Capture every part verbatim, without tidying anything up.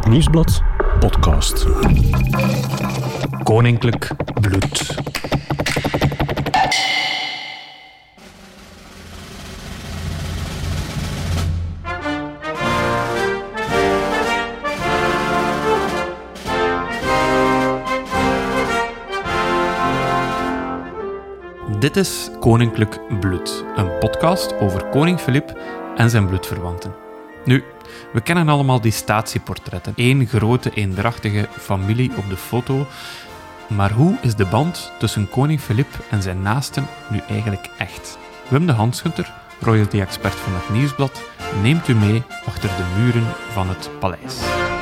Nieuwsblad podcast. Koninklijk bloed. Dit is Koninklijk Bloed, een podcast over koning Filip en zijn bloedverwanten. Nu, we kennen allemaal die statieportretten. Eén grote, eendrachtige familie op de foto. Maar hoe is de band tussen koning Filip en zijn naasten nu eigenlijk echt? Wim de Hansgunter, royalty-expert van het Nieuwsblad, neemt u mee achter de muren van het paleis.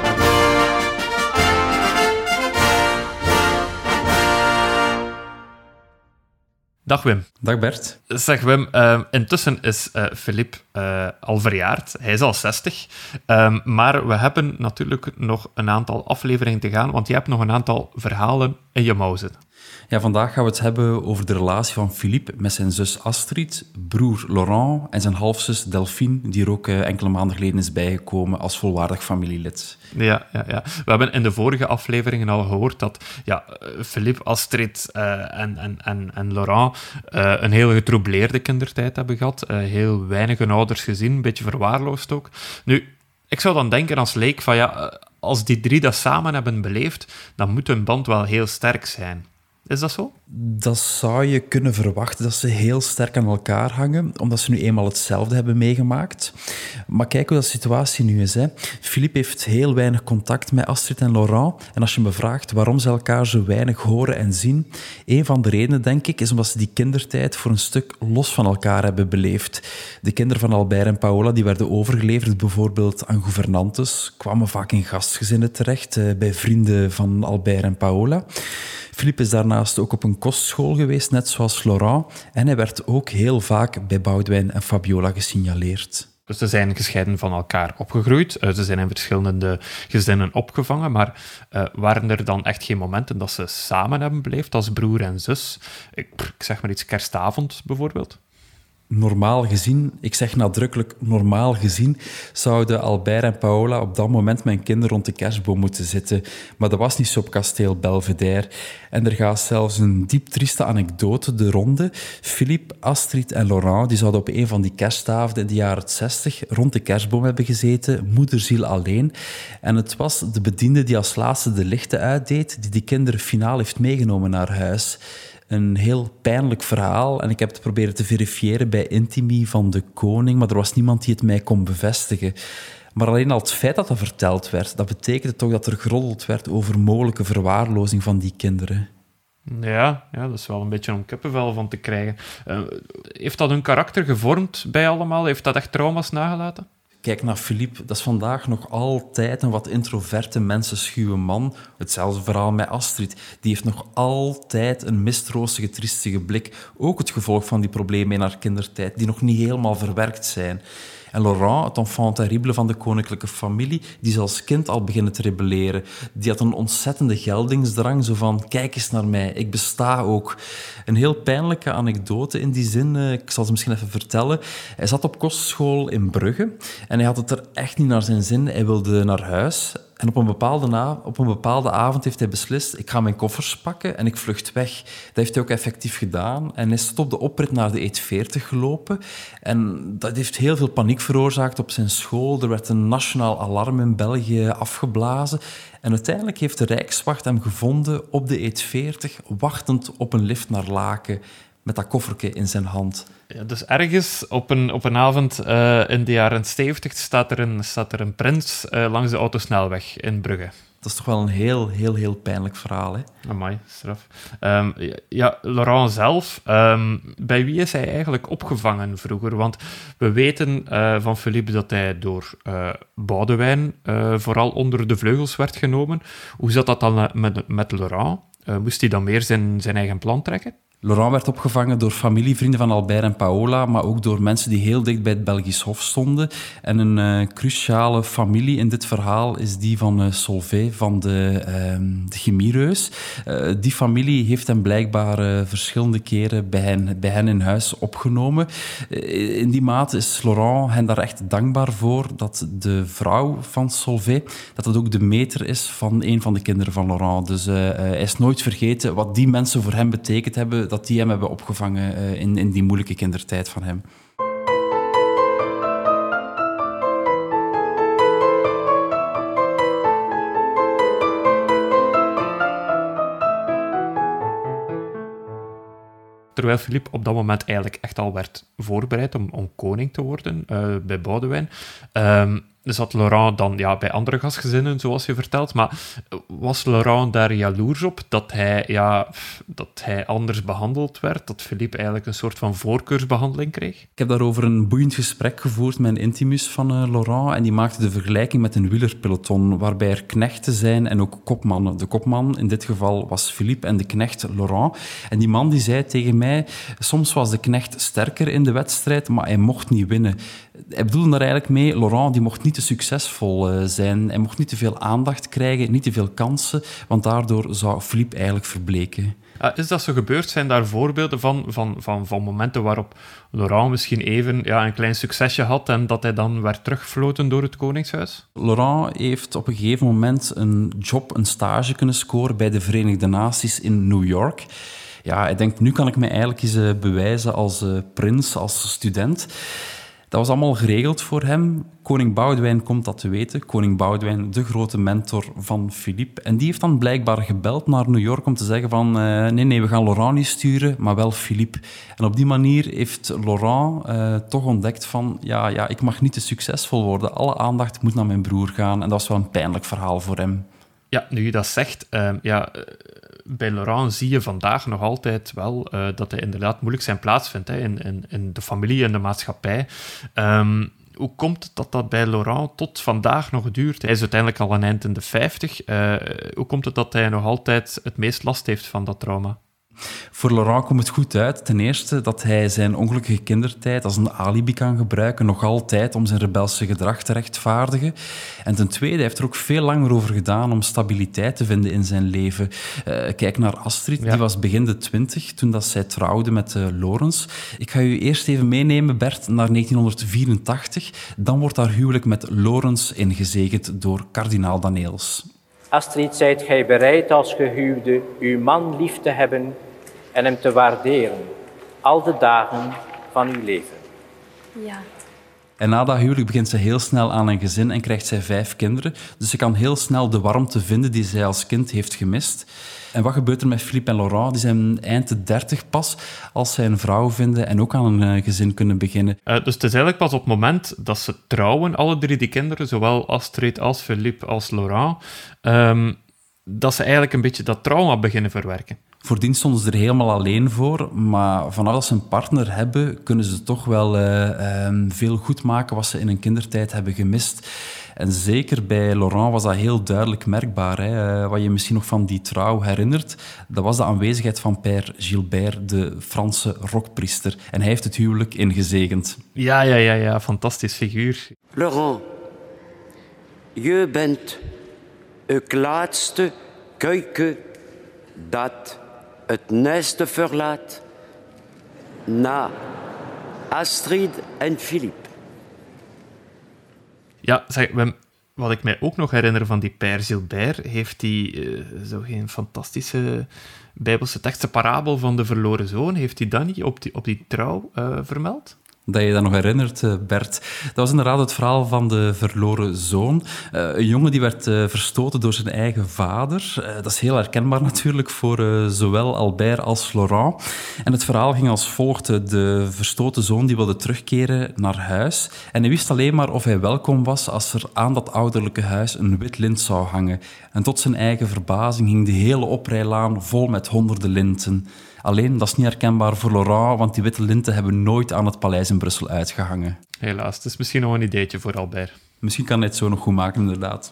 Dag Wim. Dag Bert. Zeg Wim, uh, intussen is uh, Filip uh, al verjaard. Hij is al zestig. Um, maar we hebben natuurlijk nog een aantal afleveringen te gaan, want je hebt nog een aantal verhalen in je mouw zitten. Ja, vandaag gaan we het hebben over de relatie van Philippe met zijn zus Astrid, broer Laurent en zijn halfzus Delphine, die er ook uh, enkele maanden geleden is bijgekomen als volwaardig familielid. Ja, ja, ja. We hebben in de vorige afleveringen al gehoord dat ja, Philippe, Astrid uh, en, en, en, en Laurent uh, een heel getroubleerde kindertijd hebben gehad. Uh, heel weinig hun ouders gezien, een beetje verwaarloosd ook. Nu, ik zou dan denken als leek van ja, als die drie dat samen hebben beleefd, dan moet hun band wel heel sterk zijn. Is dat zo? Dat zou je kunnen verwachten, dat ze heel sterk aan elkaar hangen, omdat ze nu eenmaal hetzelfde hebben meegemaakt. Maar kijk hoe dat situatie nu is. Hè. Philippe heeft heel weinig contact met Astrid en Laurent. En als je me vraagt waarom ze elkaar zo weinig horen en zien, een van de redenen, denk ik, is omdat ze die kindertijd voor een stuk los van elkaar hebben beleefd. De kinderen van Albert en Paola die werden overgeleverd bijvoorbeeld aan gouvernantes, kwamen vaak in gastgezinnen terecht, bij vrienden van Albert en Paola. Philippe is daarnaast ook op een kostschool geweest, net zoals Laurent. En hij werd ook heel vaak bij Boudewijn en Fabiola gesignaleerd. Dus ze zijn gescheiden van elkaar opgegroeid. Ze zijn in verschillende gezinnen opgevangen. Maar uh, waren er dan echt geen momenten dat ze samen hebben beleefd als broer en zus? Ik, ik zeg maar iets, kerstavond bijvoorbeeld. Normaal gezien, ik zeg nadrukkelijk normaal gezien, zouden Albert en Paola op dat moment met hun kinderen rond de kerstboom moeten zitten. Maar dat was niet zo op kasteel Belvedere. En er gaat zelfs een diep trieste anekdote de ronde. Philippe, Astrid en Laurent die zouden op een van die kerstavonden in de jaren zestig rond de kerstboom hebben gezeten, moederziel alleen. En het was de bediende die als laatste de lichten uitdeed, die de kinderen finaal heeft meegenomen naar huis. Een heel pijnlijk verhaal en ik heb het proberen te verifiëren bij Intimi van de koning, maar er was niemand die het mij kon bevestigen. Maar alleen al het feit dat dat verteld werd, dat betekende toch dat er geroddeld werd over mogelijke verwaarlozing van die kinderen. Ja, ja, dat is wel een beetje om kippenvel van te krijgen. Uh, heeft dat hun karakter gevormd bij allemaal? Heeft dat echt trauma's nagelaten? Kijk naar Philippe, dat is vandaag nog altijd een wat introverte, mensenschuwe man. Hetzelfde verhaal met Astrid. Die heeft nog altijd een mistroostige, triestige blik. Ook het gevolg van die problemen in haar kindertijd, die nog niet helemaal verwerkt zijn. En Laurent, het enfant terrible van de koninklijke familie, die is als kind al beginnen te rebelleren. Die had een ontzettende geldingsdrang, zo van, kijk eens naar mij, ik besta ook. Een heel pijnlijke anekdote in die zin, ik zal ze misschien even vertellen. Hij zat op kostschool in Brugge en hij had het er echt niet naar zijn zin. Hij wilde naar huis. En op een, bepaalde na, op een bepaalde avond heeft hij beslist, ik ga mijn koffers pakken en ik vlucht weg. Dat heeft hij ook effectief gedaan. En hij is tot op de oprit naar de E veertig gelopen. En dat heeft heel veel paniek veroorzaakt op zijn school. Er werd een nationaal alarm in België afgeblazen. En uiteindelijk heeft de Rijkswacht hem gevonden op de E veertig, wachtend op een lift naar Laken, met dat koffertje in zijn hand. Ja, dus ergens op een, op een avond uh, in de jaren zeventig staat er een, staat er een prins uh, langs de autosnelweg in Brugge. Dat is toch wel een heel, heel, heel pijnlijk verhaal, hè? Amai, straf. Um, ja, Laurent zelf, um, bij wie is hij eigenlijk opgevangen vroeger? Want we weten uh, van Philippe dat hij door uh, Boudewijn uh, vooral onder de vleugels werd genomen. Hoe zat dat dan met, met Laurent? Uh, moest hij dan meer zijn, zijn eigen plan trekken? Laurent werd opgevangen door familievrienden van Albert en Paola, maar ook door mensen die heel dicht bij het Belgisch Hof stonden. En een uh, cruciale familie in dit verhaal is die van uh, Solvay, van de, uh, de chemiereus. Uh, die familie heeft hem blijkbaar uh, verschillende keren bij hen, bij hen in huis opgenomen. Uh, in die mate is Laurent hen daar echt dankbaar voor dat de vrouw van Solvay, dat het ook de meter is van een van de kinderen van Laurent. Dus uh, uh, hij is nooit vergeten wat die mensen voor hem betekend hebben, dat die hem hebben opgevangen uh, in, in die moeilijke kindertijd van hem. Terwijl Philippe op dat moment eigenlijk echt al werd voorbereid om, om koning te worden uh, bij Boudewijn, um, zat Laurent dan ja, bij andere gastgezinnen, zoals je vertelt. Maar was Laurent daar jaloers op dat hij, ja, dat hij anders behandeld werd? Dat Philippe eigenlijk een soort van voorkeursbehandeling kreeg? Ik heb daarover een boeiend gesprek gevoerd met een intimus van uh, Laurent. En die maakte de vergelijking met een wielerpeloton, waarbij er knechten zijn en ook kopmannen. De kopman in dit geval was Philippe en de knecht Laurent. En die man die zei tegen mij, soms was de knecht sterker in de wedstrijd, maar hij mocht niet winnen. Hij bedoelde daar eigenlijk mee, Laurent die mocht niet te succesvol uh, zijn. Hij mocht niet te veel aandacht krijgen, niet te veel kansen, want daardoor zou Philippe eigenlijk verbleken. Uh, is dat zo gebeurd? Zijn daar voorbeelden van, van, van, van momenten waarop Laurent misschien even ja, een klein succesje had en dat hij dan werd teruggefloten door het Koningshuis? Laurent heeft op een gegeven moment een job, een stage kunnen scoren bij de Verenigde Naties in New York. Ja, hij denkt, nu kan ik mij eigenlijk eens uh, bewijzen als uh, prins, als student. Dat was allemaal geregeld voor hem. Koning Boudewijn komt dat te weten. Koning Boudewijn, de grote mentor van Philippe. En die heeft dan blijkbaar gebeld naar New York om te zeggen van uh, nee, nee, we gaan Laurent niet sturen, maar wel Philippe. En op die manier heeft Laurent uh, toch ontdekt van ja, ja, ik mag niet te succesvol worden. Alle aandacht moet naar mijn broer gaan. En dat was wel een pijnlijk verhaal voor hem. Ja, nu je dat zegt, uh, ja... Uh... Bij Laurent zie je vandaag nog altijd wel uh, dat hij inderdaad moeilijk zijn plaats vindt hè, in, in, in de familie en de maatschappij. Um, hoe komt het dat dat bij Laurent tot vandaag nog duurt? Hij is uiteindelijk al een eind in de vijftig. Uh, hoe komt het dat hij nog altijd het meest last heeft van dat trauma? Voor Laurent komt het goed uit. Ten eerste dat hij zijn ongelukkige kindertijd als een alibi kan gebruiken, nog altijd om zijn rebelse gedrag te rechtvaardigen. En ten tweede, hij heeft er ook veel langer over gedaan om stabiliteit te vinden in zijn leven. Uh, kijk naar Astrid, ja. Die was begin de twintig toen dat zij trouwde met uh, Lorenz. Ik ga u eerst even meenemen, Bert, naar negentien vierentachtig. Dan wordt haar huwelijk met Lorenz ingezegend door kardinaal Daneels. Astrid, zijt gij bereid als gehuwde uw man lief te hebben en hem te waarderen, al de dagen van uw leven? Ja. En na dat huwelijk begint ze heel snel aan een gezin en krijgt zij vijf kinderen. Dus ze kan heel snel de warmte vinden die zij als kind heeft gemist. En wat gebeurt er met Philippe en Laurent? Die zijn eind de dertig pas als zij een vrouw vinden en ook aan een gezin kunnen beginnen. Uh, dus het is eigenlijk pas op het moment dat ze trouwen, alle drie die kinderen, zowel Astrid als Philippe als Laurent, um, dat ze eigenlijk een beetje dat trauma beginnen verwerken. Voordien stonden ze er helemaal alleen voor, maar vanaf dat ze een partner hebben, kunnen ze toch wel uh, um, veel goed maken wat ze in hun kindertijd hebben gemist. En zeker bij Laurent was dat heel duidelijk merkbaar. Hè. Uh, wat je misschien nog van die trouw herinnert, dat was de aanwezigheid van Père Gilbert, de Franse rockpriester. En hij heeft het huwelijk ingezegend. Ja, ja, ja, ja, fantastisch figuur. Laurent, je bent het laatste kuiken dat het nest verlaat na Astrid en Philippe. Ja, zeg, wat ik mij ook nog herinner van die Père Gilbert, heeft hij uh, zo geen fantastische bijbelse tekst, de parabel van de verloren zoon, heeft hij dat niet op die, op die trouw uh, vermeld? Dat je dat nog herinnert, Bert. Dat was inderdaad het verhaal van de verloren zoon. Uh, een jongen die werd uh, verstoten door zijn eigen vader. Uh, dat is heel herkenbaar natuurlijk voor uh, zowel Albert als Laurent. En het verhaal ging als volgt. De verstoten zoon die wilde terugkeren naar huis. En hij wist alleen maar of hij welkom was als er aan dat ouderlijke huis een wit lint zou hangen. En tot zijn eigen verbazing ging de hele oprijlaan vol met honderden linten. Alleen, dat is niet herkenbaar voor Laurent, want die witte linten hebben nooit aan het paleis in Brussel uitgehangen. Helaas, het is misschien nog een ideetje voor Albert. Misschien kan hij het zo nog goed maken, inderdaad.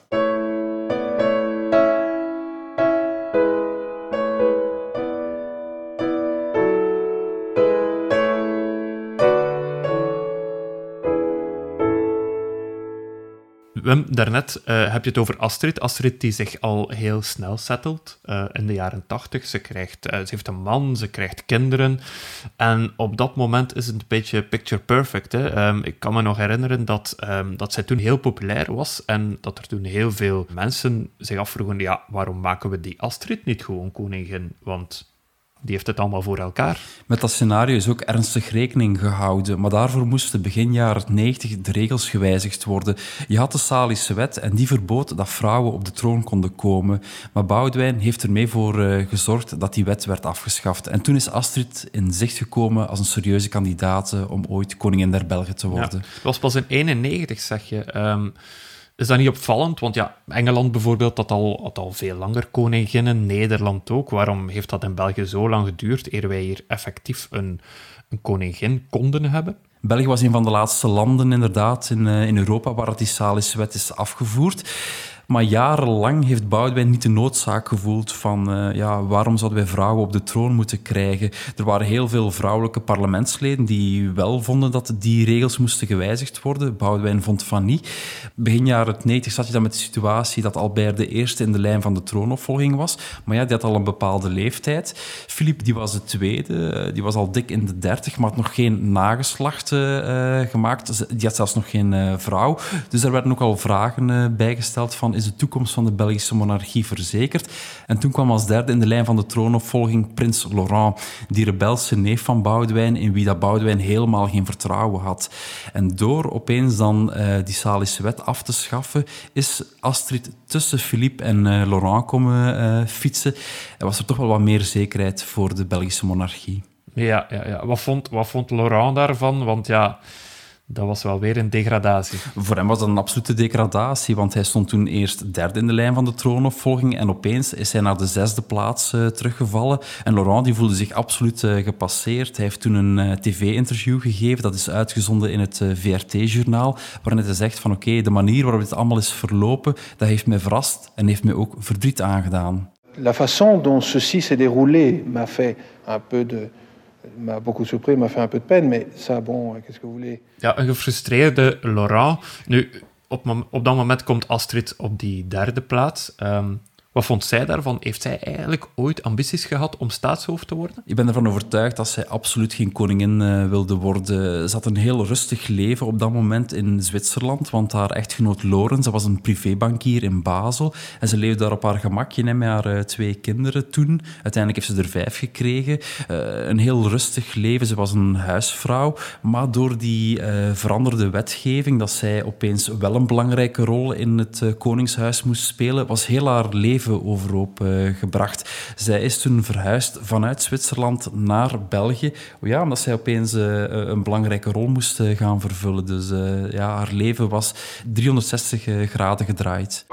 Wim, daarnet uh, heb je het over Astrid. Astrid die zich al heel snel settelt uh, in de jaren tachtig. Ze, krijgt, uh, ze heeft een man, ze krijgt kinderen. En op dat moment is het een beetje picture perfect. Hè? Um, ik kan me nog herinneren dat, um, dat zij toen heel populair was en dat er toen heel veel mensen zich afvroegen, ja, waarom maken we die Astrid niet gewoon koningin? Want die heeft het allemaal voor elkaar. Met dat scenario is ook ernstig rekening gehouden, maar daarvoor moesten begin jaren negentig de regels gewijzigd worden. Je had de Salische wet en die verbood dat vrouwen op de troon konden komen. Maar Boudewijn heeft ermee voor uh, gezorgd dat die wet werd afgeschaft. En toen is Astrid in zicht gekomen als een serieuze kandidaat om ooit koningin der Belgen te worden. Ja, het was pas in eenennegentig, zeg je. Um, Is dat niet opvallend? Want ja, Engeland bijvoorbeeld had al, had al veel langer koninginnen, Nederland ook. Waarom heeft dat in België zo lang geduurd eer wij hier effectief een, een koningin konden hebben? België was een van de laatste landen inderdaad in, uh, in Europa waar die Salische wet is afgevoerd. Maar jarenlang heeft Boudewijn niet de noodzaak gevoeld van uh, ja, waarom zouden wij vrouwen op de troon moeten krijgen. Er waren heel veel vrouwelijke parlementsleden die wel vonden dat die regels moesten gewijzigd worden. Boudewijn vond van niet. Begin jaren negentig zat je dan met de situatie dat Albert de Eerste in de lijn van de troonopvolging was. Maar ja, die had al een bepaalde leeftijd. Philippe, die was de tweede. Die was al dik in de dertig, maar had nog geen nageslacht uh, gemaakt. Die had zelfs nog geen uh, vrouw. Dus er werden ook al vragen uh, bijgesteld van is de toekomst van de Belgische monarchie verzekerd? En toen kwam als derde in de lijn van de troonopvolging prins Laurent, die rebelse neef van Boudewijn, in wie dat Boudewijn helemaal geen vertrouwen had. En door opeens dan uh, die Salische wet af te schaffen, is Astrid tussen Philippe en uh, Laurent komen uh, fietsen. En was er toch wel wat meer zekerheid voor de Belgische monarchie. Ja, ja, ja. Wat vond, wat vond Laurent daarvan? Want ja, dat was wel weer een degradatie. Voor hem was dat een absolute degradatie, want hij stond toen eerst derde in de lijn van de troonopvolging en opeens is hij naar de zesde plaats uh, teruggevallen. En Laurent die voelde zich absoluut uh, gepasseerd. Hij heeft toen een uh, tv-interview gegeven, dat is uitgezonden in het uh, V R T-journaal, waarin hij zegt van oké, okay, de manier waarop dit allemaal is verlopen, dat heeft mij verrast en heeft mij ook verdriet aangedaan. La façon dont ceci s'est déroulé m'a fait un peu de... m'a beaucoup surpris, m'a fait un peu de peine, mais ça, bon, qu'est-ce que vous voulez? Ja, een gefrustreerde Laurent. Nu, op, op dat moment komt Astrid op die derde plaats. Um, wat vond zij daarvan? Heeft zij eigenlijk ooit ambities gehad om staatshoofd te worden? Ik ben ervan overtuigd dat zij absoluut geen koningin uh, wilde worden. Ze had een heel rustig leven op dat moment in Zwitserland, want haar echtgenoot Lorenz was een privébankier in Basel en ze leefde daar op haar gemakje hè, met haar uh, twee kinderen toen. Uiteindelijk heeft ze er vijf gekregen. Uh, een heel rustig leven. Ze was een huisvrouw, maar door die uh, veranderde wetgeving, dat zij opeens wel een belangrijke rol in het uh, koningshuis moest spelen, was heel haar leven overhoop uh, gebracht. Zij is toen verhuisd vanuit Zwitserland naar België, ja, omdat zij opeens uh, een belangrijke rol moest uh, gaan vervullen. Dus uh, ja, haar leven was driehonderdzestig uh, graden gedraaid.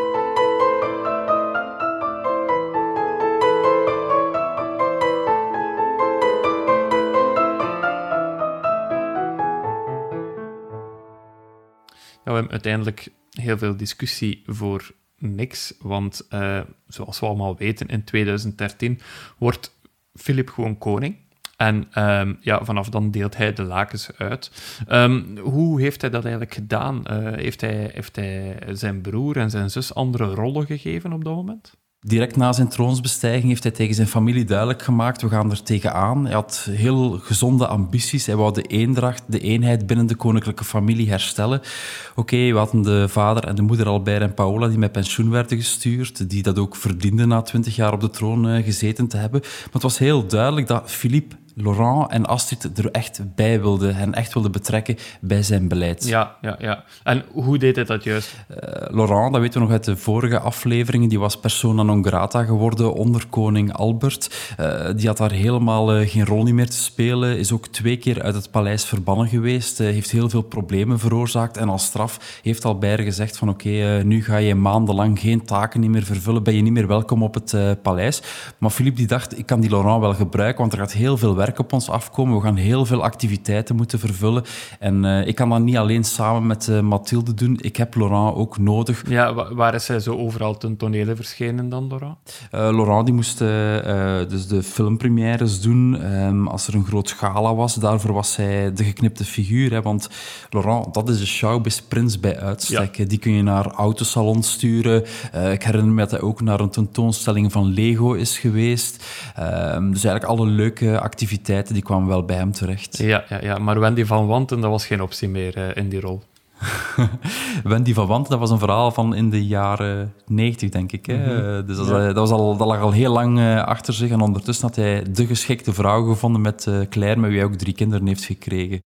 Ja, we hebben uiteindelijk heel veel discussie voor niks, want uh, zoals we allemaal weten, in tweeduizend dertien wordt Filip gewoon koning. En um, ja, vanaf dan deelt hij de lakens uit. Um, hoe heeft hij dat eigenlijk gedaan? Uh, heeft, hij, heeft hij zijn broer en zijn zus andere rollen gegeven op dat moment? Direct na zijn troonsbestijging heeft hij tegen zijn familie duidelijk gemaakt, we gaan er tegenaan. Hij had heel gezonde ambities. Hij wou de eendracht, de eenheid binnen de koninklijke familie herstellen. Oké, okay, we hadden de vader en de moeder Albert en Paola die met pensioen werden gestuurd, die dat ook verdienden na twintig jaar op de troon gezeten te hebben. Maar het was heel duidelijk dat Philippe, Laurent en Astrid er echt bij wilde en echt wilde betrekken bij zijn beleid. Ja, ja, ja. En hoe deed hij dat juist? Uh, Laurent, dat weten we nog uit de vorige afleveringen, die was persona non grata geworden onder koning Albert. Uh, die had daar helemaal uh, geen rol niet meer te spelen, is ook twee keer uit het paleis verbannen geweest, uh, heeft heel veel problemen veroorzaakt en als straf heeft Albert gezegd van oké, okay, uh, nu ga je maandenlang geen taken niet meer vervullen, ben je niet meer welkom op het uh, paleis. Maar Philippe die dacht, ik kan die Laurent wel gebruiken, want er gaat heel veel werk werk op ons afkomen. We gaan heel veel activiteiten moeten vervullen. En uh, ik kan dat niet alleen samen met uh, Mathilde doen. Ik heb Laurent ook nodig. Ja, waar is hij zo overal ten tonele verschenen dan, Laurent? Uh, Laurent die moest uh, uh, dus de filmpremières doen. Um, als er een groot gala was, daarvoor was hij de geknipte figuur. Hè, want Laurent, dat is de showbiz-prins bij uitstek. Ja. Die kun je naar autosalons sturen. Uh, ik herinner me dat hij ook naar een tentoonstelling van Lego is geweest. Um, dus eigenlijk alle leuke activiteiten die kwamen wel bij hem terecht. Ja, ja, ja. Maar Wendy van Wanten, dat was geen optie meer uh, in die rol. Wendy van Wanten, dat was een verhaal van in de jaren negentig, denk ik. Hè? Mm-hmm. Dus dat, ja. dat, was al, dat lag al heel lang uh, achter zich. En ondertussen had hij de geschikte vrouw gevonden met uh, Claire, met wie hij ook drie kinderen heeft gekregen.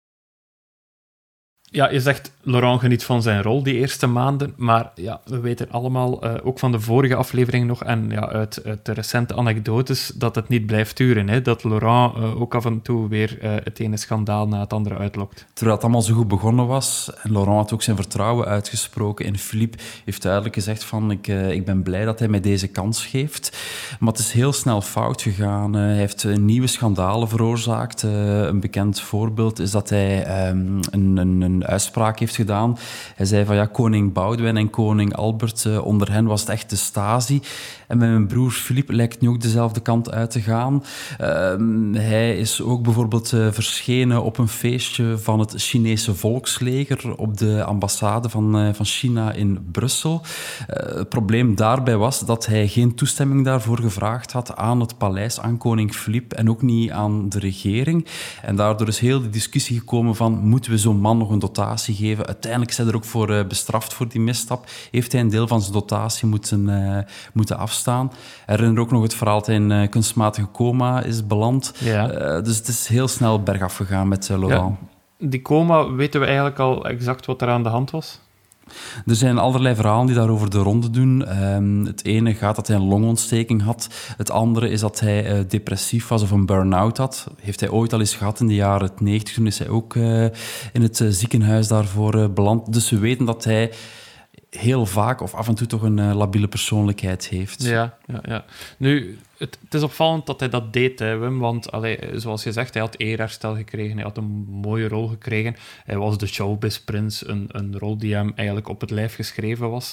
Ja, je zegt, Laurent geniet van zijn rol die eerste maanden, maar ja, we weten allemaal, uh, ook van de vorige aflevering nog, en ja, uit, uit de recente anekdotes, dat het niet blijft duren. Hè? Dat Laurent uh, ook af en toe weer uh, het ene schandaal na het andere uitlokt. Terwijl het allemaal zo goed begonnen was, en Laurent had ook zijn vertrouwen uitgesproken, en Philippe heeft duidelijk gezegd van, ik, uh, ik ben blij dat hij mij deze kans geeft. Maar het is heel snel fout gegaan. Uh, hij heeft uh, nieuwe schandalen veroorzaakt. Uh, een bekend voorbeeld is dat hij um, een, een, een uitspraak heeft gedaan. Hij zei van ja, koning Boudewijn en koning Albert, uh, onder hen was het echt de Stasi. En met mijn broer Philippe lijkt nu ook dezelfde kant uit te gaan. Uh, hij is ook bijvoorbeeld uh, verschenen op een feestje van het Chinese volksleger op de ambassade van, uh, van China in Brussel. Uh, het probleem daarbij was dat hij geen toestemming daarvoor gevraagd had aan het paleis, aan koning Philippe en ook niet aan de regering. En daardoor is heel de discussie gekomen van moeten we zo'n man nog een dotatie geven? Uiteindelijk is hij er ook voor uh, bestraft voor die misstap. Heeft hij een deel van zijn dotatie moeten, uh, moeten afstaan. Herinner ook nog het verhaal dat hij in uh, kunstmatige coma is beland. Ja. Uh, dus het is heel snel bergaf gegaan met uh, Laurent. Ja, die coma, weten we eigenlijk al exact wat er aan de hand was? Er zijn allerlei verhalen die daarover de ronde doen. Um, het ene gaat dat hij een longontsteking had. Het andere is dat hij uh, depressief was of een burn-out had. Heeft hij ooit al eens gehad in de jaren negentig. Toen is hij ook uh, in het uh, ziekenhuis daarvoor uh, beland. Dus we weten dat hij heel vaak of af en toe toch een uh, labiele persoonlijkheid heeft. Ja, ja, ja. Nu, het, het is opvallend dat hij dat deed, hè, Wim, want allee, zoals je zegt, hij had eerherstel gekregen, hij had een mooie rol gekregen. Hij was de showbiz-prins, een, een rol die hem eigenlijk op het lijf geschreven was.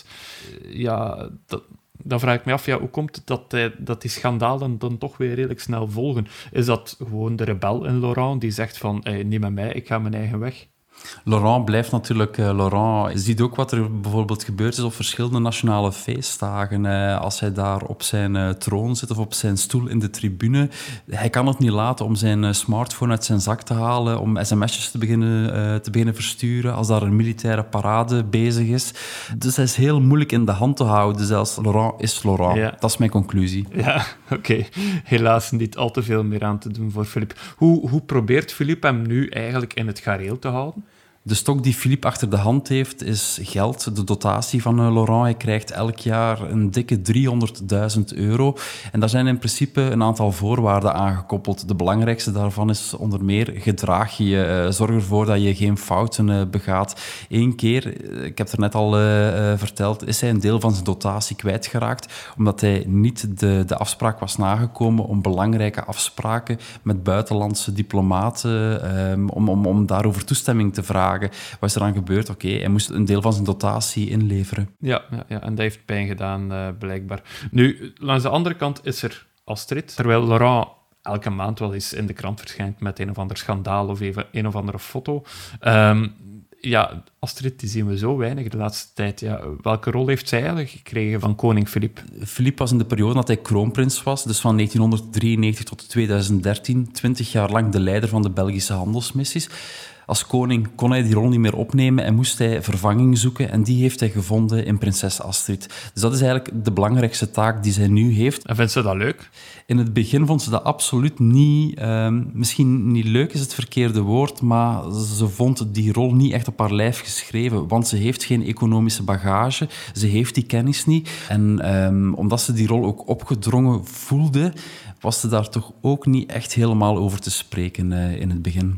Ja, dat, dan vraag ik me af, ja, hoe komt het dat, hij, dat die schandalen dan toch weer redelijk snel volgen? Is dat gewoon de rebel in Laurent die zegt van, hey, niet met mij, ik ga mijn eigen weg? Laurent blijft natuurlijk uh, Laurent. Je ziet ook wat er bijvoorbeeld gebeurd is op verschillende nationale feestdagen. Uh, als hij daar op zijn uh, troon zit of op zijn stoel in de tribune. Hij kan het niet laten om zijn uh, smartphone uit zijn zak te halen, om sms'jes te beginnen, uh, te beginnen versturen als daar een militaire parade bezig is. Dus hij is heel moeilijk in de hand te houden. Zelfs Laurent is Laurent. Ja. Dat is mijn conclusie. Ja, oké. Okay. Helaas niet al te veel meer aan te doen voor Philippe. Hoe, hoe probeert Philippe hem nu eigenlijk in het gareel te houden? De stok die Philippe achter de hand heeft, is geld, de dotatie van uh, Laurent. Hij krijgt elk jaar een dikke driehonderdduizend euro. En daar zijn in principe een aantal voorwaarden aan gekoppeld. De belangrijkste daarvan is onder meer gedraag je je. Uh, zorg ervoor dat je geen fouten uh, begaat. Eén keer, ik heb het er net al uh, uh, verteld, is hij een deel van zijn dotatie kwijtgeraakt, omdat hij niet de, de afspraak was nagekomen om belangrijke afspraken met buitenlandse diplomaten, um, om, om, om daarover toestemming te vragen. Wat is er dan gebeurd? Oké, okay, hij moest een deel van zijn dotatie inleveren. Ja, ja, ja, en dat heeft pijn gedaan, uh, blijkbaar. Nu, langs de andere kant is er Astrid. Terwijl Laurent elke maand wel eens in de krant verschijnt met een of ander schandaal of even een of andere foto. Um, ja, Astrid, die zien we zo weinig de laatste tijd. Ja, welke rol heeft zij eigenlijk gekregen van koning Philippe? Philippe was in de periode dat hij kroonprins was, dus van negentienhonderddrieënnegentig tot tweeduizend dertien, twintig jaar lang de leider van de Belgische handelsmissies. Als koning kon hij die rol niet meer opnemen en moest hij vervanging zoeken. En die heeft hij gevonden in prinses Astrid. Dus dat is eigenlijk de belangrijkste taak die zij nu heeft. En vindt ze dat leuk? In het begin vond ze dat absoluut niet... Um, misschien niet leuk is het verkeerde woord, maar ze vond die rol niet echt op haar lijf geschreven. Want ze heeft geen economische bagage. Ze heeft die kennis niet. En um, omdat ze die rol ook opgedrongen voelde, was ze daar toch ook niet echt helemaal over te spreken uh, in het begin.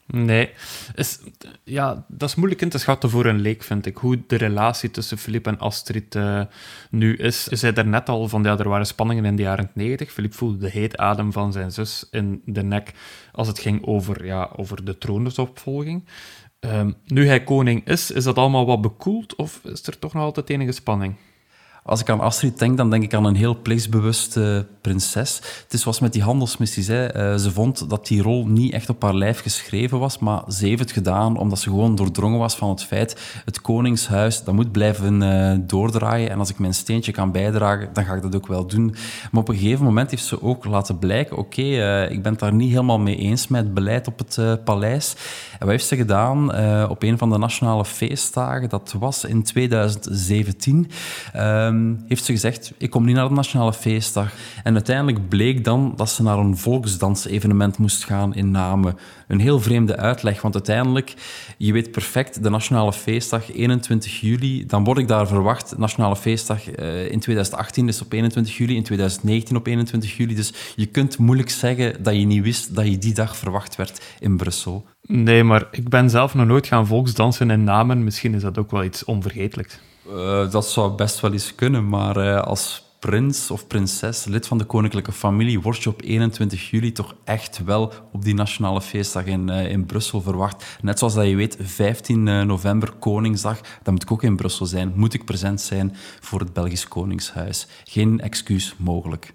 Nee. Is, ja, dat is moeilijk in te schatten voor een leek, vind ik. Hoe de relatie tussen Filip en Astrid uh, nu is. Je zei daarnet al van, ja, er waren spanningen in de jaren negentig. Filip voelde de heet adem van zijn zus in de nek als het ging over, ja, over de troonsopvolging. Um, nu hij koning is, is dat allemaal wat bekoeld of is er toch nog altijd enige spanning? Als ik aan Astrid denk, dan denk ik aan een heel plichtsbewuste prinses. Het is zoals met die handelsmissies. Hè. Uh, ze vond dat die rol niet echt op haar lijf geschreven was, maar ze heeft het gedaan omdat ze gewoon doordrongen was van het feit het koningshuis, dat moet blijven uh, doordraaien. En als ik mijn steentje kan bijdragen, dan ga ik dat ook wel doen. Maar op een gegeven moment heeft ze ook laten blijken, oké, okay, uh, ik ben het daar niet helemaal mee eens met het beleid op het uh, paleis. En wat heeft ze gedaan uh, op een van de nationale feestdagen? Dat was in tweeduizend zeventien. Uh, heeft ze gezegd, ik kom niet naar de Nationale Feestdag. En uiteindelijk bleek dan dat ze naar een volksdansevenement moest gaan in Namen. Een heel vreemde uitleg, want uiteindelijk, je weet perfect, de Nationale Feestdag, eenentwintig juli, dan word ik daar verwacht. De Nationale Feestdag uh, in tweeduizend achttien is op eenentwintig juli, in tweeduizend negentien op eenentwintig juli. Dus je kunt moeilijk zeggen dat je niet wist dat je die dag verwacht werd in Brussel. Nee, maar ik ben zelf nog nooit gaan volksdansen in Namen. Misschien is dat ook wel iets onvergetelijks. Uh, dat zou best wel eens kunnen, maar uh, als prins of prinses, lid van de koninklijke familie, word je op eenentwintig juli toch echt wel op die Nationale Feestdag in, uh, in Brussel verwacht. Net zoals dat je weet, vijftien november, Koningsdag, dan moet ik ook in Brussel zijn. Moet ik present zijn voor het Belgisch Koningshuis. Geen excuus mogelijk.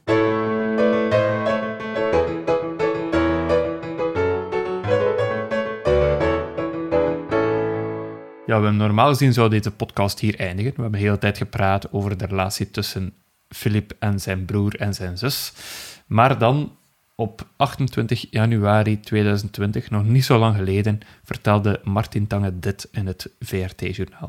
Ja, we, normaal gezien zou deze podcast hier eindigen. We hebben de hele tijd gepraat over de relatie tussen Filip en zijn broer en zijn zus. Maar dan, op achtentwintig januari tweeduizend twintig, nog niet zo lang geleden, vertelde Martin Tange dit in het V R T-journaal.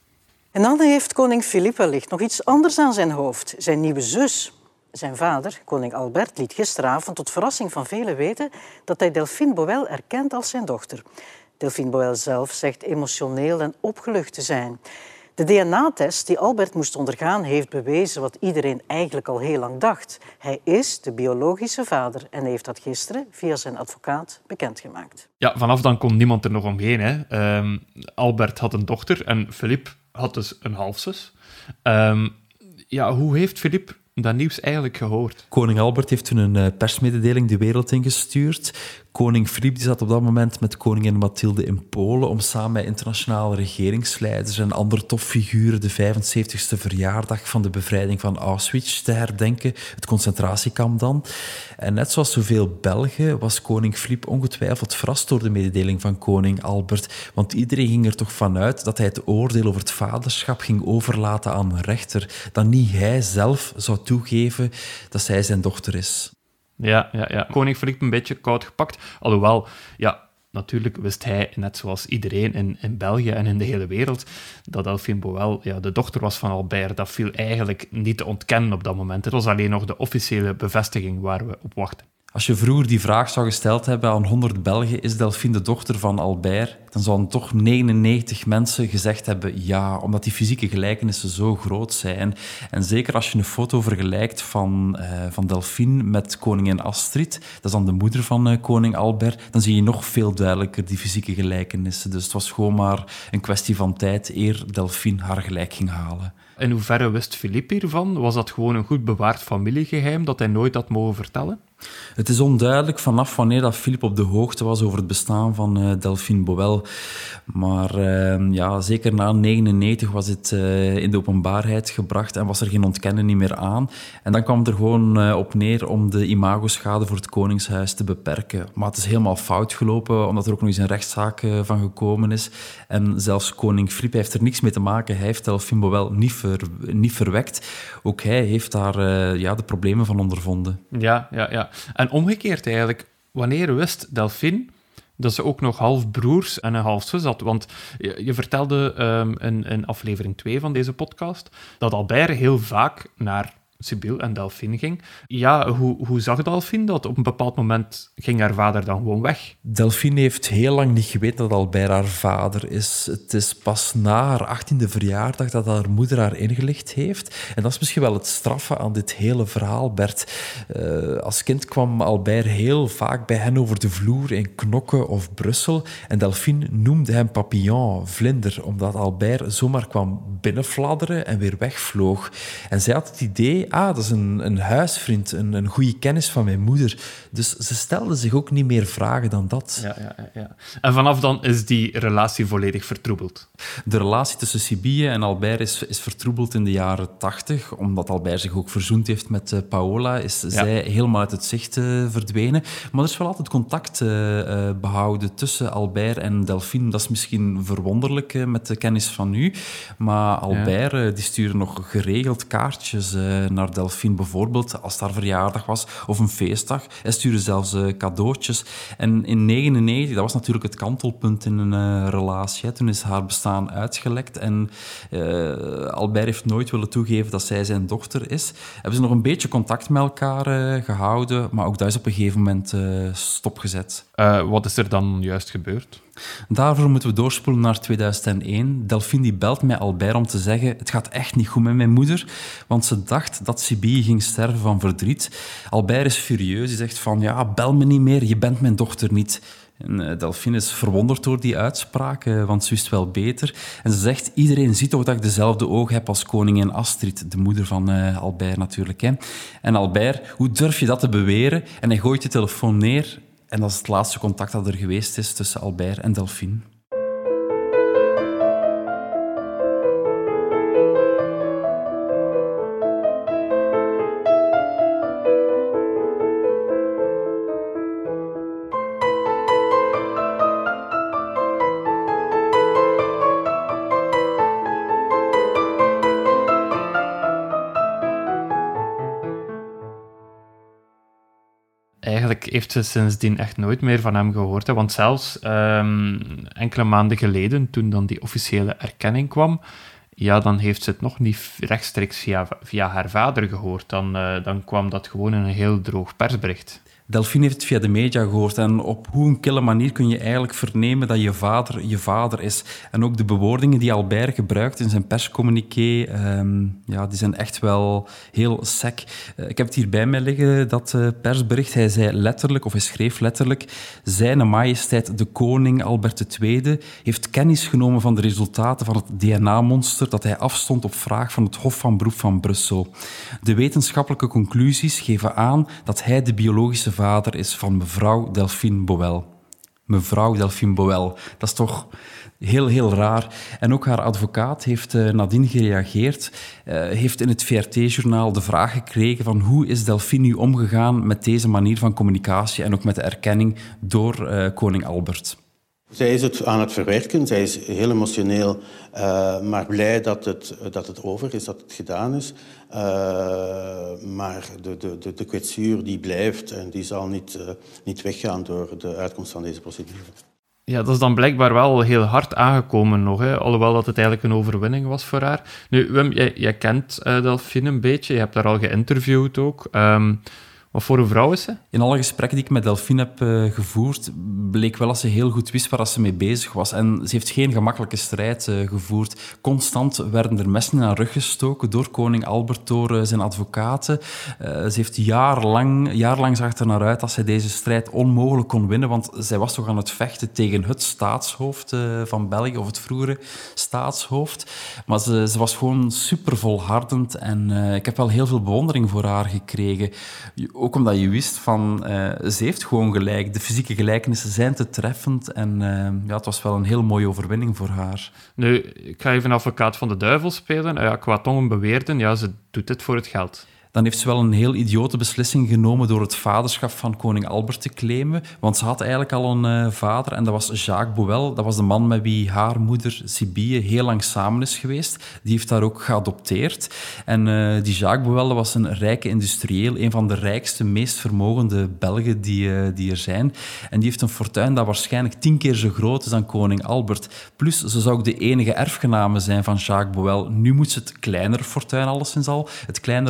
En dan heeft koning Filip wellicht nog iets anders aan zijn hoofd. Zijn nieuwe zus. Zijn vader, koning Albert, liet gisteravond tot verrassing van velen weten dat hij Delphine Boel erkent als zijn dochter. Delphine Boel zelf zegt emotioneel en opgelucht te zijn. De D N A-test die Albert moest ondergaan heeft bewezen wat iedereen eigenlijk al heel lang dacht. Hij is de biologische vader en heeft dat gisteren via zijn advocaat bekendgemaakt. Ja, vanaf dan kon niemand er nog omheen. Hè. Um, Albert had een dochter en Filip had dus een halfzus. Um, ja, hoe heeft Filip dat nieuws eigenlijk gehoord? Koning Albert heeft toen een persmededeling de wereld ingestuurd. Koning Filip die zat op dat moment met koningin Mathilde in Polen om samen met internationale regeringsleiders en andere topfiguren de vijfenzeventigste verjaardag van de bevrijding van Auschwitz te herdenken, het concentratiekamp dan. En net zoals zoveel Belgen was koning Filip ongetwijfeld verrast door de mededeling van koning Albert, want iedereen ging er toch vanuit dat hij het oordeel over het vaderschap ging overlaten aan een rechter, dat niet hij zelf zou toegeven dat zij zijn dochter is. Ja, ja, ja. Koning Filip een beetje koud gepakt. Alhoewel, ja, natuurlijk wist hij, net zoals iedereen in, in België en in de hele wereld, dat Delphine Boel ja, de dochter was van Albert. Dat viel eigenlijk niet te ontkennen op dat moment. Het was alleen nog de officiële bevestiging waar we op wachten. Als je vroeger die vraag zou gesteld hebben aan honderd Belgen, is Delphine de dochter van Albert, dan zouden toch negenennegentig mensen gezegd hebben ja, omdat die fysieke gelijkenissen zo groot zijn. En zeker als je een foto vergelijkt van, uh, van Delphine met koningin Astrid, dat is dan de moeder van uh, koning Albert, dan zie je nog veel duidelijker die fysieke gelijkenissen. Dus het was gewoon maar een kwestie van tijd eer Delphine haar gelijk ging halen. In hoeverre wist Filip hiervan? Was dat gewoon een goed bewaard familiegeheim dat hij nooit had mogen vertellen? Het is onduidelijk vanaf wanneer dat Filip op de hoogte was over het bestaan van uh, Delphine Boel. Maar uh, ja, zeker na negenennegentig was het uh, in de openbaarheid gebracht en was er geen ontkennen niet meer aan. En dan kwam het er gewoon uh, op neer om de imagoschade voor het Koningshuis te beperken. Maar het is helemaal fout gelopen, omdat er ook nog eens een rechtszaak uh, van gekomen is. En zelfs koning Filip heeft er niks mee te maken. Hij heeft Delphine Boel niet, ver, niet verwekt. Ook hij heeft daar uh, ja, de problemen van ondervonden. Ja, ja, ja. En omgekeerd eigenlijk, wanneer wist Delphine dat ze ook nog half broers en een half zus had? Want je, je vertelde um, in, in aflevering twee van deze podcast dat Albert heel vaak naar Sibylle en Delphine ging. Ja, hoe, hoe zag Delphine dat? Op een bepaald moment ging haar vader dan gewoon weg. Delphine heeft heel lang niet geweten dat Albert haar vader is. Het is pas na haar achttiende verjaardag dat haar moeder haar ingelicht heeft. En dat is misschien wel het straffe aan dit hele verhaal, Bert. Uh, als kind kwam Albert heel vaak bij hen over de vloer in Knokke of Brussel. En Delphine noemde hem papillon, vlinder, omdat Albert zomaar kwam binnenfladderen en weer wegvloog. En zij had het idee, ah, dat is een, een huisvriend, een, een goede kennis van mijn moeder. Dus ze stelde zich ook niet meer vragen dan dat. Ja, ja, ja. En vanaf dan is die relatie volledig vertroebeld. De relatie tussen Sibylle en Albert is, is vertroebeld in de jaren tachtig, omdat Albert zich ook verzoend heeft met uh, Paola, is ja. zij helemaal uit het zicht uh, verdwenen. Maar er is wel altijd contact uh, uh, behouden tussen Albert en Delphine. Dat is misschien verwonderlijk uh, met de kennis van nu, maar Albert ja. uh, die stuurde nog geregeld kaartjes uh, naar Delphine, bijvoorbeeld als het haar verjaardag was of een feestdag. Hij stuurde zelfs uh, cadeautjes. En in negenennegentig, dat was natuurlijk het kantelpunt in een uh, relatie. Hè. Toen is haar bestaan uitgelekt en uh, Albert heeft nooit willen toegeven dat zij zijn dochter is. Hebben ze nog een beetje contact met elkaar uh, gehouden, maar ook dat is op een gegeven moment uh, stopgezet. Uh, wat is er dan juist gebeurd? Daarvoor moeten we doorspoelen naar tweeduizend één. Delphine die belt met Albert om te zeggen: het gaat echt niet goed met mijn moeder, want ze dacht dat Sibylle ging sterven van verdriet. Albert is furieus, hij zegt van ja, bel me niet meer, je bent mijn dochter niet. En uh, Delphine is verwonderd door die uitspraak, uh, want ze wist wel beter. En ze zegt, iedereen ziet toch dat ik dezelfde ogen heb als koningin Astrid, de moeder van uh, Albert natuurlijk. Hè. En Albert, hoe durf je dat te beweren? En hij gooit de telefoon neer. En dat is het laatste contact dat er geweest is tussen Albert en Delphine. Eigenlijk heeft ze sindsdien echt nooit meer van hem gehoord. Hè? Want zelfs um, enkele maanden geleden, toen dan die officiële erkenning kwam, ja, dan heeft ze het nog niet rechtstreeks via, via haar vader gehoord. Dan, uh, dan kwam dat gewoon in een heel droog persbericht. Delphine heeft het via de media gehoord en op hoe een kille manier kun je eigenlijk vernemen dat je vader je vader is. En ook de bewoordingen die Albert gebruikt in zijn perscommuniqué, um, ja, die zijn echt wel heel sec. Uh, ik heb het hier bij mij liggen, dat uh, persbericht. Hij zei letterlijk, of hij schreef letterlijk, Zijne Majesteit de Koning Albert de Tweede heeft kennis genomen van de resultaten van het D N A-monster dat hij afstond op vraag van het Hof van Beroep van Brussel. De wetenschappelijke conclusies geven aan dat hij de biologische vader is van mevrouw Delphine Boel. Mevrouw Delphine Boel. Dat is toch heel, heel raar. En ook haar advocaat heeft uh, nadien gereageerd, uh, heeft in het V R T-journaal de vraag gekregen van hoe is Delphine nu omgegaan met deze manier van communicatie en ook met de erkenning door uh, koning Albert. Zij is het aan het verwerken, zij is heel emotioneel, uh, maar blij dat het, dat het over is, dat het gedaan is. Uh, maar de, de, de, de kwetsuur die blijft en die zal niet, uh, niet weggaan door de uitkomst van deze procedure. Ja, dat is dan blijkbaar wel heel hard aangekomen nog, hè? Alhoewel dat het eigenlijk een overwinning was voor haar. Nu, Wim, jij, jij kent uh, Delphine een beetje, je hebt haar al geïnterviewd ook. Um, Wat voor een vrouw is ze? In alle gesprekken die ik met Delphine heb uh, gevoerd, bleek wel dat ze heel goed wist waar ze mee bezig was. En ze heeft geen gemakkelijke strijd uh, gevoerd. Constant werden er messen in haar rug gestoken door koning Albert, door uh, zijn advocaten. Uh, ze heeft jarenlang, jarenlang zag het er naar uit dat zij deze strijd onmogelijk kon winnen, want zij was toch aan het vechten tegen het staatshoofd uh, van België, of het vroegere staatshoofd. Maar ze, ze was gewoon super volhardend en uh, ik heb wel heel veel bewondering voor haar gekregen. Ook omdat je wist van, uh, ze heeft gewoon gelijk. De fysieke gelijkenissen zijn te treffend. En uh, ja, het was wel een heel mooie overwinning voor haar. Nu, ik ga even advocaat van de duivel spelen. Uh, qua tongen beweerden, ja, ze doet dit voor het geld. Dan heeft ze wel een heel idiote beslissing genomen door het vaderschap van koning Albert te claimen. Want ze had eigenlijk al een uh, vader en dat was Jacques Boel. Dat was de man met wie haar moeder Sibylle heel lang samen is geweest. Die heeft haar ook geadopteerd. En uh, die Jacques Boel was een rijke industrieel, een van de rijkste, meest vermogende Belgen die, uh, die er zijn. En die heeft een fortuin dat waarschijnlijk tien keer zo groot is dan koning Albert. Plus, ze zou ook de enige erfgename zijn van Jacques Boel. Nu moet ze het kleinere fortuin alleszins al, het kleinere fortuin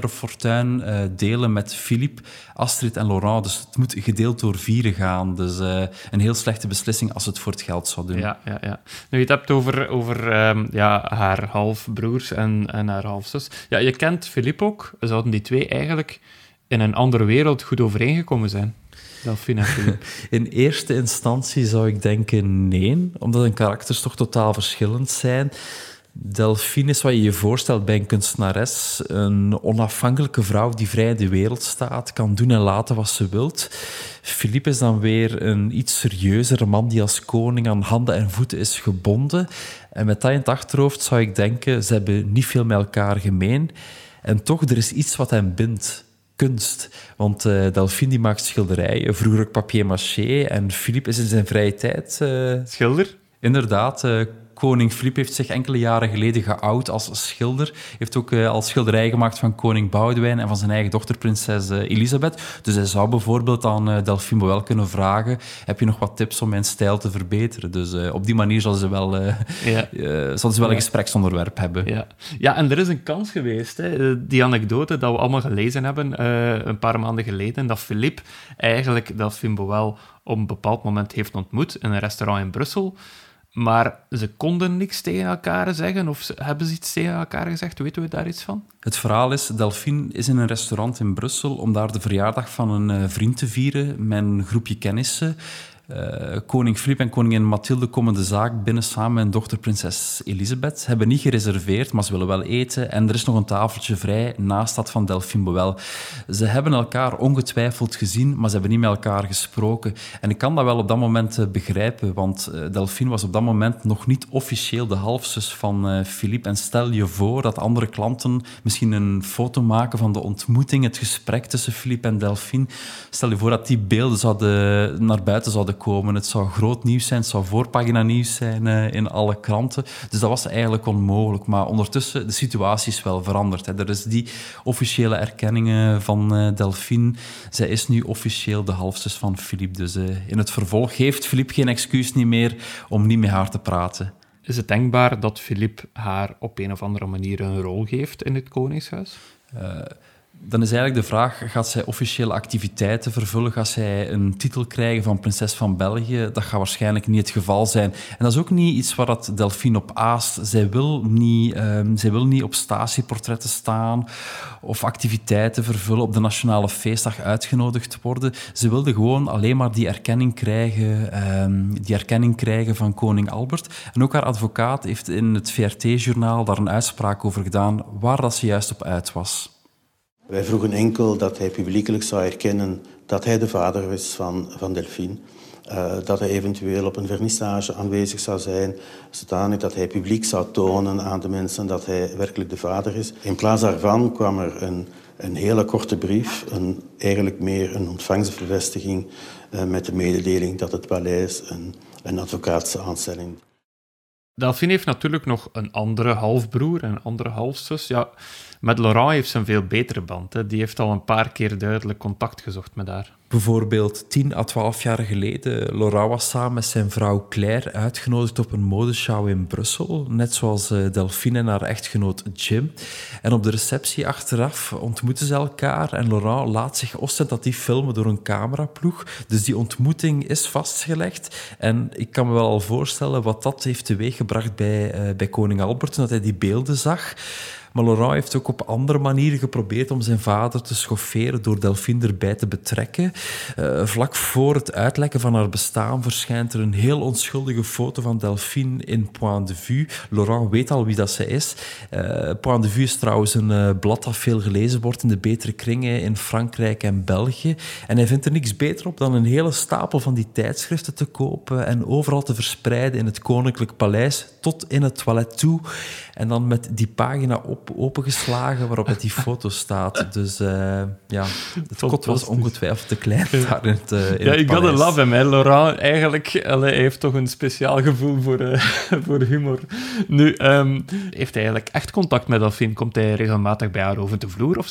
fortuin uh, delen met Philippe, Astrid en Laurent. Dus het moet gedeeld door vieren gaan. Dus uh, een heel slechte beslissing als het voor het geld zou doen. Ja, ja, ja. Nu, je het hebt over, over um, ja, haar halfbroers en, en haar halfzus. Ja, je kent Philippe ook. Zouden die twee eigenlijk in een andere wereld goed overeengekomen zijn? Delphine en Philippe. In eerste instantie zou ik denken nee, omdat hun karakters toch totaal verschillend zijn. Delphine is wat je je voorstelt bij een kunstenares. Een onafhankelijke vrouw die vrij in de wereld staat, kan doen en laten wat ze wilt. Philippe is dan weer een iets serieuzere man die als koning aan handen en voeten is gebonden. En met dat in het achterhoofd zou ik denken, ze hebben niet veel met elkaar gemeen. En toch, er is iets wat hen bindt. Kunst. Want uh, Delphine die maakt schilderijen, vroeger ook papier-mâché. En Philippe is in zijn vrije tijd... Uh, Schilder? Inderdaad. Uh, koning Philippe heeft zich enkele jaren geleden geout als schilder. Heeft ook uh, al schilderij gemaakt van koning Boudewijn en van zijn eigen dochter prinses uh, Elisabeth. Dus hij zou bijvoorbeeld aan uh, Delphine wel kunnen vragen: heb je nog wat tips om mijn stijl te verbeteren? Dus uh, op die manier zal ze wel, uh, ja. uh, zal ze wel ja. een gespreksonderwerp hebben. Ja. ja, en er is een kans geweest, hè, die anekdote dat we allemaal gelezen hebben uh, een paar maanden geleden, dat Philippe eigenlijk Delphine Boel op een bepaald moment heeft ontmoet in een restaurant in Brussel. Maar ze konden niks tegen elkaar zeggen, of ze, hebben ze iets tegen elkaar gezegd? Weten we daar iets van? Het verhaal is, Delphine is in een restaurant in Brussel om daar de verjaardag van een uh, vriend te vieren met een groepje kennissen. Uh, koning Philippe en koningin Mathilde komen de zaak binnen samen met hun dochter prinses Elisabeth. Ze hebben niet gereserveerd, maar ze willen wel eten. En er is nog een tafeltje vrij naast dat van Delphine Boel. Ze hebben elkaar ongetwijfeld gezien, maar ze hebben niet met elkaar gesproken. En ik kan dat wel op dat moment uh, begrijpen, want uh, Delphine was op dat moment nog niet officieel de halfzus van uh, Philippe. En stel je voor dat andere klanten misschien een foto maken van de ontmoeting, het gesprek tussen Philippe en Delphine. Stel je voor dat die beelden zouden naar buiten zouden komen. Het zou groot nieuws zijn, het zou voorpagina nieuws zijn uh, in alle kranten. Dus dat was eigenlijk onmogelijk. Maar ondertussen, de situatie is wel veranderd. Hè. Er is die officiële erkenning van uh, Delphine. Zij is nu officieel de halfzus van Philippe. Dus uh, in het vervolg heeft Philippe geen excuus niet meer om niet met haar te praten. Is het denkbaar dat Philippe haar op een of andere manier een rol geeft in het Koningshuis? Uh, Dan is eigenlijk de vraag, gaat zij officiële activiteiten vervullen? Gaat zij een titel krijgen van prinses van België? Dat gaat waarschijnlijk niet het geval zijn. En dat is ook niet iets waar dat Delphine op aast. Zij wil niet, um, zij wil niet op statieportretten staan of activiteiten vervullen, op de Nationale Feestdag uitgenodigd worden. Ze wilde gewoon alleen maar die erkenning krijgen, um, die erkenning krijgen van koning Albert. En ook haar advocaat heeft in het V R T-journaal daar een uitspraak over gedaan waar dat ze juist op uit was. Wij vroegen enkel dat hij publiekelijk zou erkennen dat hij de vader is van, van Delphine. Uh, dat hij eventueel op een vernissage aanwezig zou zijn, zodanig dat hij publiek zou tonen aan de mensen dat hij werkelijk de vader is. In plaats daarvan kwam er een, een hele korte brief, een, eigenlijk meer een ontvangstbevestiging uh, met de mededeling dat het paleis een, een advocaatsaanstelling. Delphine heeft natuurlijk nog een andere halfbroer en een andere halfzus. Ja, met Laurent heeft ze een veel betere band. Hè. Die heeft al een paar keer duidelijk contact gezocht met haar. Bijvoorbeeld tien à twaalf jaar geleden. Laurent was samen met zijn vrouw Claire uitgenodigd op een modeshow in Brussel. Net zoals uh, Delphine en haar echtgenoot Jim. En op de receptie achteraf ontmoeten ze elkaar. En Laurent laat zich ostentatief filmen door een cameraploeg. Dus die ontmoeting is vastgelegd. En ik kan me wel al voorstellen wat dat heeft teweeggebracht bij, uh, bij koning Albert toen hij die beelden zag. Maar Laurent heeft ook op andere manieren geprobeerd om zijn vader te schofferen door Delphine erbij te betrekken. Uh, vlak voor het uitlekken van haar bestaan verschijnt er een heel onschuldige foto van Delphine in Point de Vue. Laurent weet al wie dat ze is. Uh, Point de Vue is trouwens een uh, blad dat veel gelezen wordt in de betere kringen in Frankrijk en België. En hij vindt er niks beter op dan een hele stapel van die tijdschriften te kopen en overal te verspreiden in het Koninklijk Paleis tot in het toilet toe. En dan met die pagina op, opengeslagen waarop het die foto staat. Dus uh, ja, het kot was ongetwijfeld te klein daar in het, uh, in ja, het ik had een love hem, hè. Laurent eigenlijk allee, hij heeft toch een speciaal gevoel voor, uh, voor humor. Nu, um, heeft hij eigenlijk echt contact met Delphine? Komt hij regelmatig bij haar over de vloer of zo?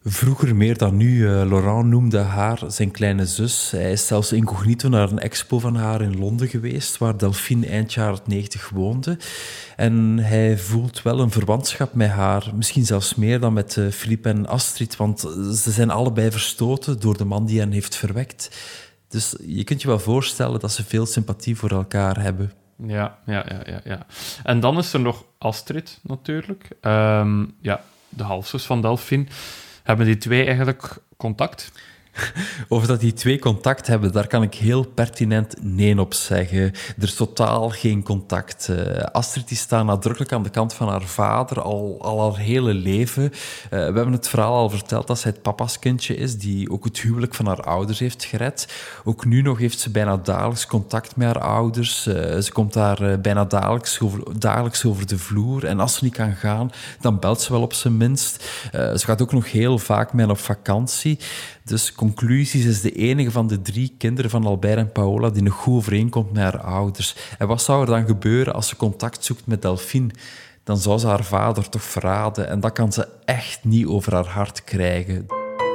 Vroeger meer dan nu. Uh, Laurent noemde haar zijn kleine zus. Hij is zelfs incognito naar een expo van haar in Londen geweest, waar Delphine eind jaren negentig woonde. En hij voelt wel een verwantschap met haar. Misschien zelfs meer dan met uh, Philippe en Astrid, want ze zijn allebei verstoten door de man die hen heeft verwekt. Dus je kunt je wel voorstellen dat ze veel sympathie voor elkaar hebben. Ja, ja, ja, ja. ja. En dan is er nog Astrid, natuurlijk. Um, ja, de halfzus van Delphine. Hebben die twee eigenlijk contact? Over dat die twee contact hebben, daar kan ik heel pertinent nee op zeggen. Er is totaal geen contact. Uh, Astrid die staat nadrukkelijk aan de kant van haar vader, al, al haar hele leven. Uh, we hebben het verhaal al verteld dat zij het papa's kindje is, die ook het huwelijk van haar ouders heeft gered. Ook nu nog heeft ze bijna dagelijks contact met haar ouders. Uh, ze komt daar uh, bijna dagelijks over, dagelijks over de vloer. En als ze niet kan gaan, dan belt ze wel op zijn minst. Uh, ze gaat ook nog heel vaak mee op vakantie. Dus conclusies is de enige van de drie kinderen van Albert en Paola die nog goed overeenkomt met haar ouders. En wat zou er dan gebeuren als ze contact zoekt met Delphine? Dan zou ze haar vader toch verraden en dat kan ze echt niet over haar hart krijgen.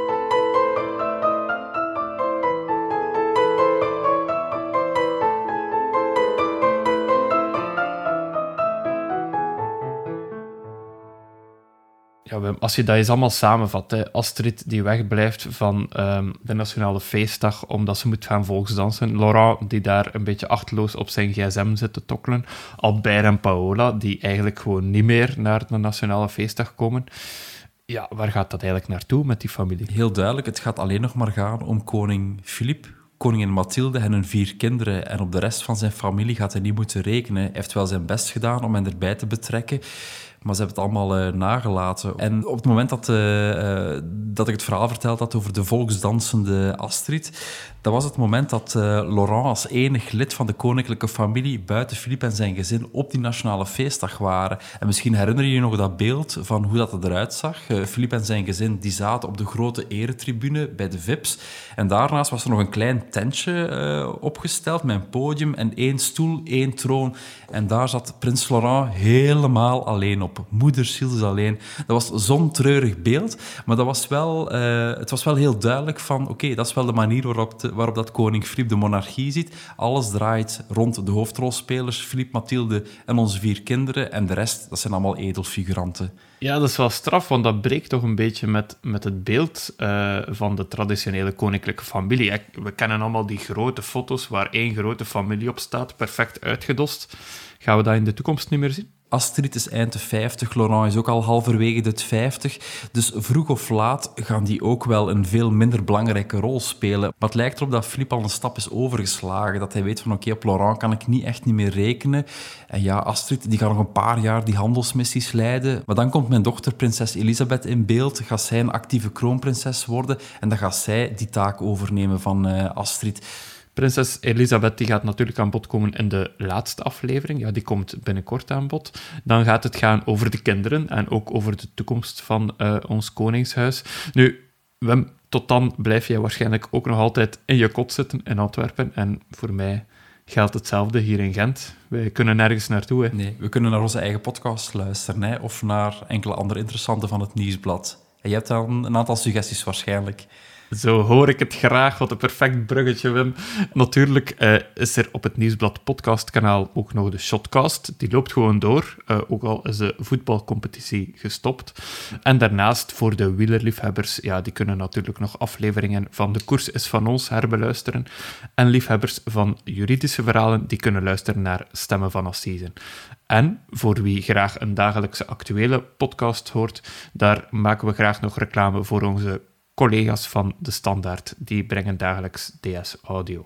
Ja, als je dat eens allemaal samenvat, hè. Astrid die wegblijft van um, de Nationale Feestdag omdat ze moet gaan volksdansen. Laurent die daar een beetje achteloos op zijn gsm zit te tokkelen. Albert en Paola die eigenlijk gewoon niet meer naar de Nationale Feestdag komen. Ja, waar gaat dat eigenlijk naartoe met die familie? Heel duidelijk, het gaat alleen nog maar gaan om koning Philippe, koningin Mathilde en hun vier kinderen. En op de rest van zijn familie gaat hij niet moeten rekenen. Hij heeft wel zijn best gedaan om hen erbij te betrekken, maar ze hebben het allemaal uh, nagelaten. En op het moment dat, uh, uh, dat ik het verhaal verteld had over de volksdansende Astrid, dat was het moment dat uh, Laurent als enig lid van de koninklijke familie buiten Philippe en zijn gezin op die Nationale Feestdag waren. En misschien herinner je je nog dat beeld van hoe dat eruit zag. Uh, Philippe en zijn gezin die zaten op de grote eretribune bij de V I P's. En daarnaast was er nog een klein tentje uh, opgesteld met een podium en één stoel, één troon. En daar zat prins Laurent helemaal alleen op. Moederziel is alleen. Dat was zo'n treurig beeld, maar dat was wel, uh, het was wel heel duidelijk van oké, okay, dat is wel de manier waarop, de, waarop dat koning Philippe de monarchie ziet. Alles draait rond de hoofdrolspelers, Philippe, Mathilde en onze vier kinderen. En de rest, dat zijn allemaal edelfiguranten. Ja, dat is wel straf, want dat breekt toch een beetje met, met het beeld uh, van de traditionele koninklijke familie. We kennen allemaal die grote foto's waar één grote familie op staat, perfect uitgedost. Gaan we dat in de toekomst niet meer zien? Astrid is eind de vijftig, Laurent is ook al halverwege de vijftig. Dus vroeg of laat gaan die ook wel een veel minder belangrijke rol spelen. Maar het lijkt erop dat Philippe al een stap is overgeslagen. Dat hij weet van oké, okay, op Laurent kan ik niet echt niet meer rekenen. En ja, Astrid die gaat nog een paar jaar die handelsmissies leiden. Maar dan komt mijn dochter, prinses Elisabeth, in beeld. Gaat zij een actieve kroonprinses worden. En dan gaat zij die taak overnemen van uh, Astrid. Prinses Elisabeth die gaat natuurlijk aan bod komen in de laatste aflevering. Ja, die komt binnenkort aan bod. Dan gaat het gaan over de kinderen en ook over de toekomst van uh, ons koningshuis. Nu, Wim, tot dan blijf jij waarschijnlijk ook nog altijd in je kot zitten in Antwerpen. En voor mij geldt hetzelfde hier in Gent. Wij kunnen nergens naartoe. Hè. Nee, we kunnen naar onze eigen podcast luisteren, hè, of naar enkele andere interessante van het Nieuwsblad. En je hebt dan een aantal suggesties waarschijnlijk. Zo hoor ik het graag, wat een perfect bruggetje, Wim. Natuurlijk uh, is er op het Nieuwsblad podcastkanaal ook nog de Shotcast. Die loopt gewoon door, uh, ook al is de voetbalcompetitie gestopt. En daarnaast, voor de wielerliefhebbers, ja, die kunnen natuurlijk nog afleveringen van De Koers is van ons herbeluisteren. En liefhebbers van juridische verhalen, die kunnen luisteren naar Stemmen van Assisen. En voor wie graag een dagelijkse actuele podcast hoort, daar maken we graag nog reclame voor onze collega's van De Standaard, die brengen dagelijks D S Audio.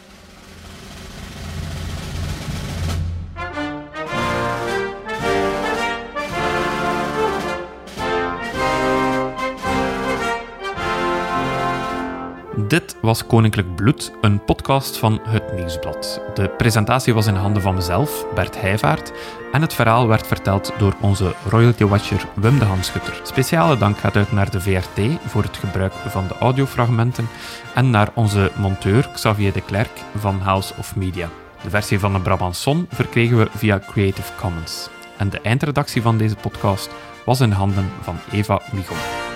Dit was Koninklijk Bloed, een podcast van Het Nieuwsblad. De presentatie was in handen van mezelf, Bert Heijvaart, en het verhaal werd verteld door onze royalty-watcher Wim de Hanschutter. Speciale dank gaat uit naar de V R T voor het gebruik van de audiofragmenten en naar onze monteur Xavier de Klerk van House of Media. De versie van de Brabançon verkregen we via Creative Commons. En de eindredactie van deze podcast was in handen van Eva Michon.